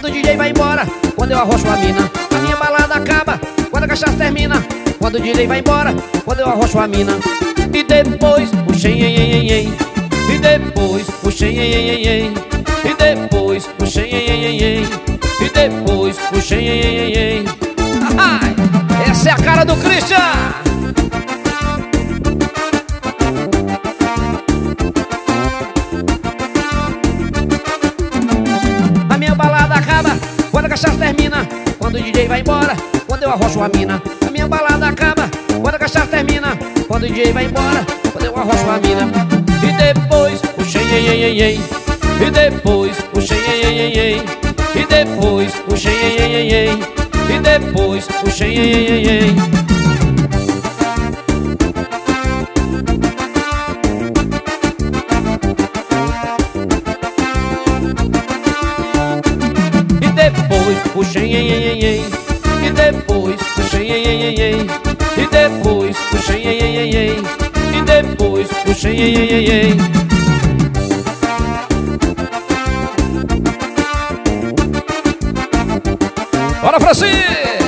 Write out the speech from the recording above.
quando o DJ vai embora, quando eu arrocho a mina. A minha balada acaba quando a cachaça termina, quando o DJ vai embora, quando eu arrocho a mina. E depois o xenhenhenhenhen, e depois o xenhenhenhenhen, e depois o xenhenhenhenhen, e depois o xenhenhenhenhen. Essa é a cara do Christian. A minha balada acaba quando a cachaça termina, quando o DJ vai embora, quando eu arrocho a mina. A minha balada acaba quando a cachaça termina, quando o DJ vai embora, quando eu arrocho a mina. E depois o xenhenhenhenhen, e depois o xenhenhenhenhen, e depois o xenhenhenhenhen, e depois o xenhenhenhenhen. E depois o xenhenhenhenhen, e depois o xenhenhenhenhen, e depois o xenhenhenhenhen, e depois o xenhenhenhenhen. Bora, Francisco!